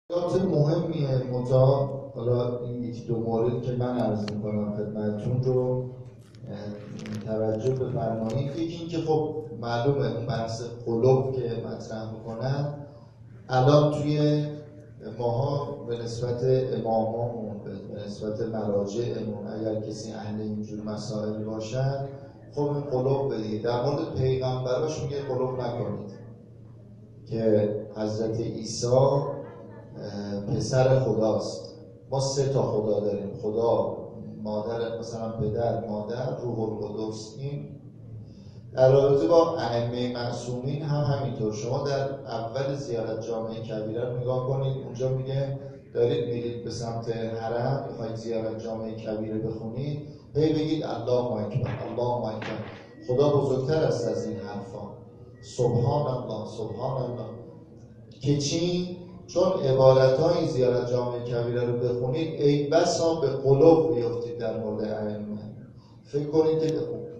نکات مهمیه متا حالا این یکی دو مورد که من عرض میکنم خدمتتون رو توجه بفرمایید. یکی این که خب معلومه اون بحث قلوب که مطرح میکنن الان توی ماها به نسبت امامامون به نسبت مراجعمون اگر کسی اهل اینجور مسائل باشن خب این قلوب بدید. در مورد پیغمبراش میگه قلوب نکنید که حضرت عیسی پسر خداست. ما سه تا خدا داریم، خدا، مادر، مثلا پدر، مادر، روح القدس. این در رابطه با ائمه معصومین هم همینطور. شما در اول زیارت جامع کبیره رو نگاه کنید، اونجا میگه دارید میرید به سمت حرم، میخواید زیارت جامع کبیره بخونید، بگید الله اکبر، الله اکبر، خدا بزرگتر است از این حرفا، سبحان الله، سبحان الله. که چی؟ چون عبارت‌های زیارت جامع کبیره رو بخونید ای بسا به قلوب بیفتید در مورد ائمه. فکر کنید که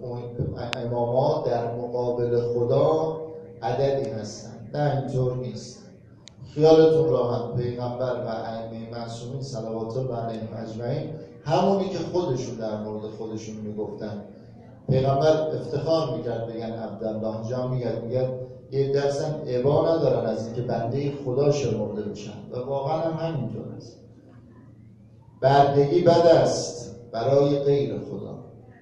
اماما در مقابل خدا عددی هستن. نه، اینطور نیست. خیالتون راحت، پیغمبر و ائمه معصومین صلوات الله علیهم اجمعین همونی که خودشون در مورد خودشون میگفتن. پیغمبر افتخار میکرد بگن عبدالله، جا میگن یه درصد ابا ندارن از اینکه بنده خدا شمرده بشن و واقعا هم همینطور است. بندگی بد است برای غیر خدا،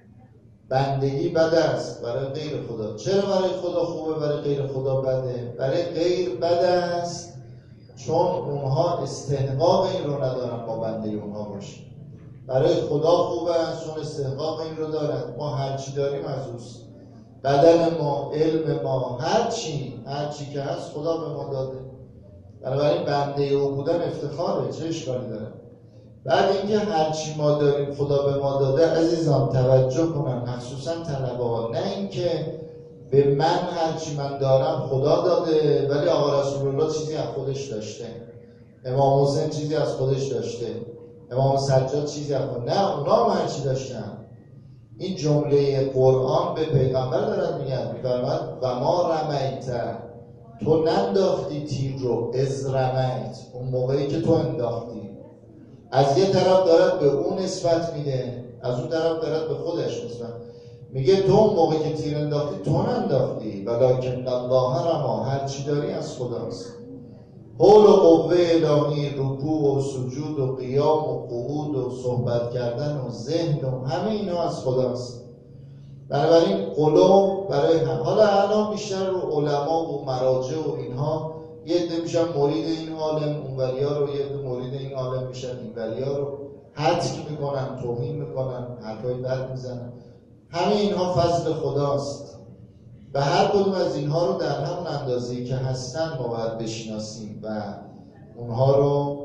بندگی بد است برای غیر خدا. چرا برای خدا خوبه برای غیر خدا بده؟ برای غیر بد است چون اونها استحقاق این رو ندارن ما بنده اونها باشیم. برای خدا خوبه است چون استحقاق این رو دارن. ما هرچی داریم از اوست، بدن ما، علم ما، هرچی که هست خدا به ما داده. بنابراین بنده او بودن افتخاره، چه اشکالی داره؟ بعد اینکه هرچی ما داریم خدا به ما داده، عزیزان توجه کنن، مخصوصا طلبه‌ها، نه اینکه به من هرچی من دارم خدا داده ولی آقا رسول الله چیزی از خودش داشته، امام حسین چیزی از خودش داشته، امام سجاد چیزی از خودش. نه، اونا هم هرچی داشتن. این جمله قرآن به پیغمبر دارد میفرماید و ما رمیت، تو ننداختی تیر رو، از رمیت، اون موقعی که تو انداختی. از یه طرف دارد به اون نسبت میده، از اون طرف دارد به خودش نسبت میگه تو اون موقعی که تیر انداختی تو ننداختی، ولکن الله رما، هر چی داری از خداست. حول و قوه الهی، رکوع و سجود و قیام و قعود و صحبت کردن و ذهن و همه اینا از خداست. بنابراین قلوب برای هم. حالا الان بیشتر رو علما و مراجع و اینها یه عده میشن مرید این عالم اونوریا رو، یه عده مرید این عالم میشن اینوریا رو، حدک میکنن، توهین میکنن، حرفای بد میزنن. همه اینها فضل خداست و هر کدوم از اینها رو در همون اندازه‌ای که هستن ما باید بشناسیم و اونها رو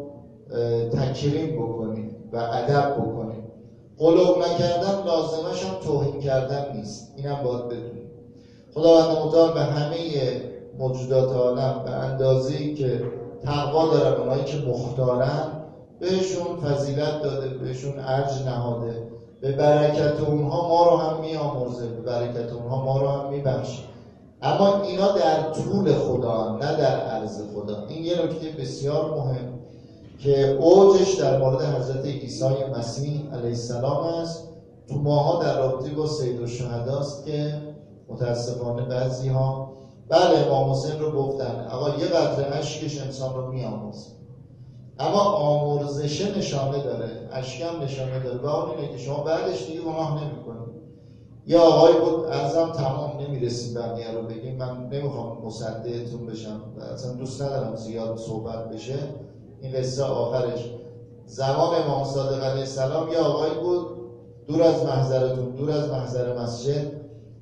تکریم بکنیم و ادب بکنیم. قلوب نکردن لازمش هم توهین کردن نیست، اینم باید بدونیم. خداوند متعال به همه موجودات عالم به اندازه‌ای که تقوا دارن، اونایی که مختارن، بهشون فضیلت داده، بهشون ارج نهاده. به برکت اونها ما رو هم میامرزه، به برکت اونها ما رو هم میبخشه. اما اینا در طول خدا، نه در عرض خدا. این یه نکته بسیار مهم که اوجش در مورد حضرت عیسی مسیح علیه السلام است. تو ماها در رابطه با سید الشهدا است که متاسفانه بعضی ها، بله امام حسین رو گفتن آقا یه قطره اشکش انسان رو میامرزه، اما آمرزش نشانه داره، اشکم نشانه داره و اون اینه که شما بعدش دیگه گناه نمی‌کنید. یه آقای بود، ارزم تمام نمیرسیم بقیه رو بگیم، من نمیخوام مصدقتون بشم و اصلا دوست ندارم زیاد صحبت بشه. این قصه آخرش زمان امام صادق علیه السلام، یه آقای بود دور از محضرتون، دور از محضر مسجد.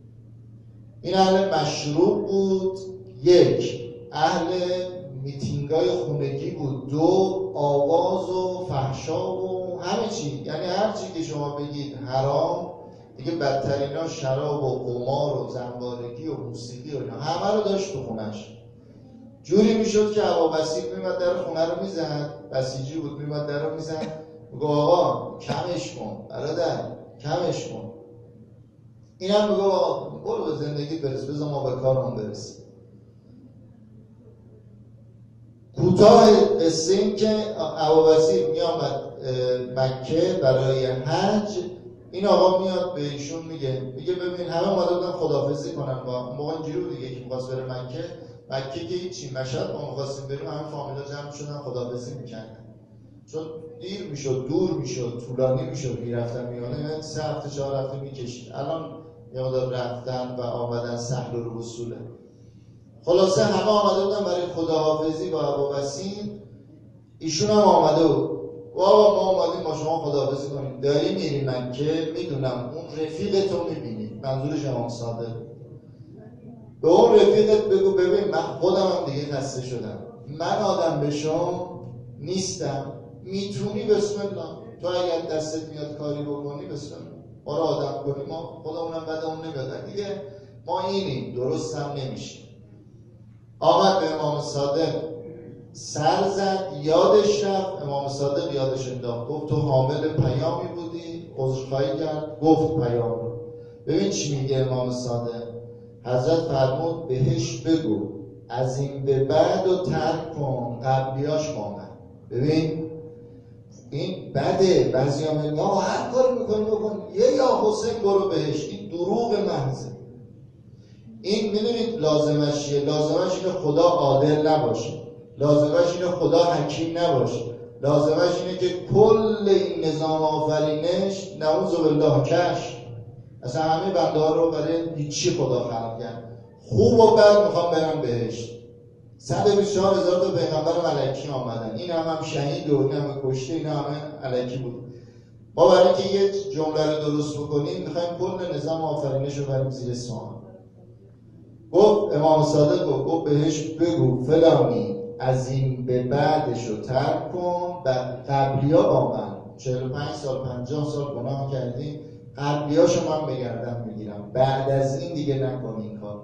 این اهل مشروب بود، یک اهل میتینگای خونگی بود، دو آواز و فحشا و همه چی. یعنی هر چی که شما بگید حرام، دیگه بدترینا شراب و قمار و زنبارگی و موسیقی و اینا همه رو داشت تو خونش. جوری میشد که ابا بسیط میمد در خونه رو میزد، بسیجی بود، میمد در رو میزد، میگه آقا کمش کن برادر، کمش کن. اینم میگه آقا برو به زندگی برس، بذار ما به کارمون برسیم. کوتاه قصه این که ابوبصیر میامد مکه برای حج. این آقا میاد به ایشون میگه ببین همه اومده بودن خداحافظی کنن با اون موقع اینجوری بود دیگه که می‌خواست بره مکه که هیچی، مشهد ما می‌خواستیم بریم همه فامیلا جمع شدن خداحافظی می‌کردن، چون دیر میشد، دور میشد، طولانی میشد، میرفتن میونه 3 هفته 4 هفته میکشید. الان یه مقدار رفتن و آمدن سهل الوصوله. خلاصه همه آمده بودن برای خداحافظی با ابوبصیر. ایشون هم آمده بود، بابا ما اومدیم با شما خداحافظی کنیم، داری میری مکه، میدونم اون رفیقتو میبینی، منظورش امام صادق، به اون رفیقت بگو ببین من خودم هم دیگه خسته شدم، من آدم به شما نیستم، میتونی بسم الله، تو اگر دستت میاد کاری بکنی بسم الله، ما رو آدم کنی، ما خودمونم بدمون نمیاد دیگه، ما اینیم، درست هم نمیشه. آمد به امام صادق سر زد، یادش رفت. امام صادق یادش انداخت، گفت تو حامل پیامی بودی، عذرخواهی کرد، گفت پیام رو. ببین چی میگه امام صادق. حضرت فرمود بهش بگو از این به بعد و ترک کن، قبلیاش ماند. ببین این بده، بعضی ها میگن هر کاری میکنی بکن، یا حسین برو بهش. این دروغ محضه. این میدونید لازمش چیه؟ لازمش اینه خدا عادل نباشه، لازمش اینه خدا حکیم نباشه، لازمش اینه که کل این نظام آفرینش نعوذ بالله کش، اصلا همه بنده ها رو برای هیچی خدا خلق کرد. خوب و بد میخوام برن بهشت. 124,000 تا پیغمبر ملکی آمدن، این هم شهید و این هم کشته، این همه ملکی بود. ما برای اینکه یه جمله رو درست بکنیم میخوایم کل نظام آفرینش رو بریم زیر سوال. گفت امام صادق گفت بهش بگو فلانی از این به بعدش رو ترک کن، قبلیا با من 45 سال 50 سال گناه کردی، قبلیاشو من بگردم میگیرم، بعد از این دیگه نکن این کار.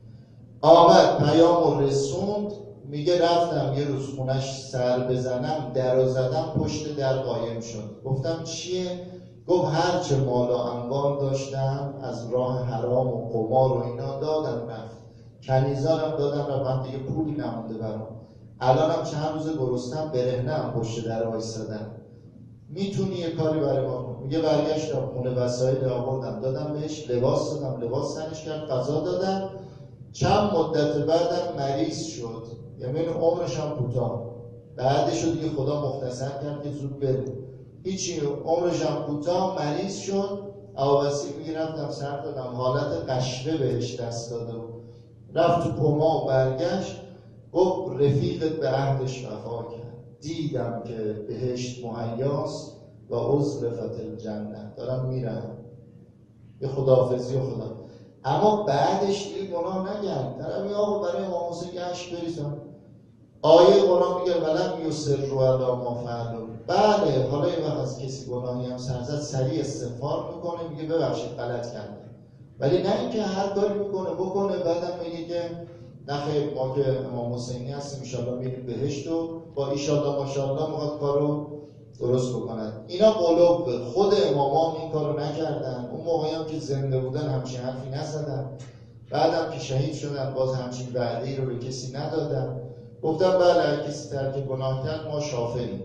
آمد پیام رسوند، میگه رفتم یه روز خونش سر بزنم، در رو زدم، پشت در قایم شد. گفتم چیه؟ گفت هرچه مال و اموال داشتم از راه حرام و قمار و اینا دادم رفت، کنیزانم دادم رفت، من دیگه پولی نمونده برام، الانم چند روز گرسنم، برهنه‌ام پشت در وایسادم، میتونی یه کاری برای ما کنی؟ میگه برگشتم خونه، وسایل آوردم دادم بهش، لباس دادم، لباس تنش کرد، غذا دادم. چند مدت بعدم مریض شد، یعنی عمرش هم کوتاه، بعدش رو دیگه خدا مختصر کرد که زود بره، هیچی، عمرش هم کوتاه، مریض شد. ابوبصیر میگه رفتم سر دادم، حالت قشوه بهش دست داده بود، رفت تو کما و برگشت. گفت رفیقت به عهدش وفا کرد، دیدم که بهشت مهیاست و ازلفت الجنه، دارم میرم، یه خداحافظی و خدا. اما بعدش دیگه گناه نکرد، طرف یا آقا برای امام حسین یه عشق بریزم، آیه قرآن میگه ولم یصروا علی ما فعلوا. بله حالا این وقت از کسی گناهی هم سر زد، سریع استغفار میکنه، میگه ببخشید غلط کردم، ولی نه اینکه هر کاری میکنه بکنه بعدم میگه که نخیر ما که امام حسینی هستیم ان شاءالله میریم بهشت و با ان شاءالله ماشاءالله میخواد کارو درست بکنن. اینا قلوب، خود امامان این کارو نکردن، اون موقعی هم که زنده بودن همچین حرفی نزدن، بعدم که شهید شدن باز همچین وعده‌ای رو به کسی ندادن. گفتم بله هر کسی ترک گناه کرد ما شافعیم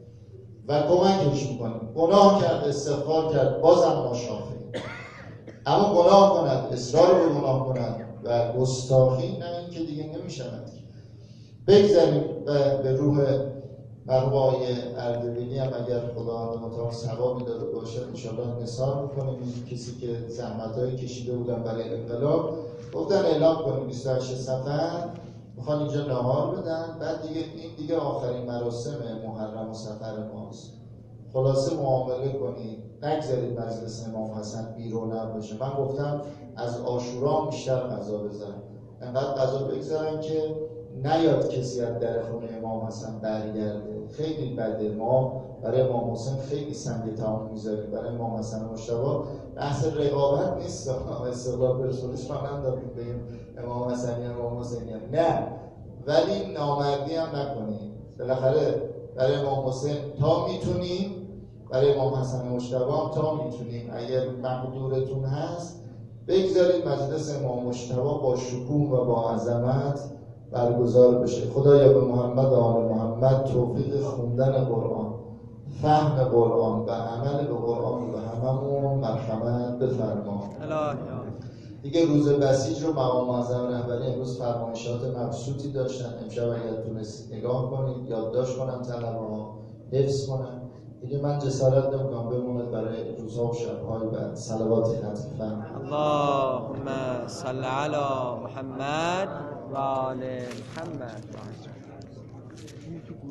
و کمکش میکنیم، گناه کرد استغفار کرد بازم ما شافعیم، اما گناه کند، اصرار به گناه کند و گستاخی، نه این که دیگه نمیشود. بگذاریم به روح مرحوم آقای اردبیلی هم اگر خداوند متعال ثوابی داده باشه انشاءالله نثار میکنیم. این کسی که زحمت‌های کشیده بودن برای انقلاب گفتن اعلام کنیم 28 صفر میخوان اینجا نهار بدن، بعد دیگه این دیگه آخرین مراسم محرم و صفر ماست، خلاصه معامله کنید، نگذارید مجلس امام حسن بی‌رونق بشه. من گفتم از عاشورا بیشتر غذا بذارم، انقدر غذا بگذارم که نیاد کسی از در خونه امام حسن برگرده، خیلی بده. ما برای امام حسین خیلی سنگ تمام میذاریم، برای امام حسن مجتبی بحث رقابت نیست، استقلال پرسپولیس ما نداریم بگیم امام حسنی امام حسینی، نه، ولی نامردی هم نکنیم. بالاخره برای امام حسین تا میتونیم، برای امام حسن مجتبی هم تا میتونیم، اگر مقدورتون هست بگذارید مجلس امام مجتبی با شکوه و با عظمت برگزار بشه. خدایا به محمد و آل محمد توفیق خوندن قرآن، فهم قرآن و عمل به قرآن رو به هممون مرحمت بفرما. دیگه روز بسیج رو مقام معظم رهبری امروز فرمایشات مبسوطی داشتن. امشب اگر تونستید نگاه کنید، یادداشت کنن طلبه‌ها، حفظ کنن. دیگه من جسارت نمی‌کنم بموند برای روزها و شب‌های بعد. صلوات ختم. اللهم صل علی محمد و آل محمد.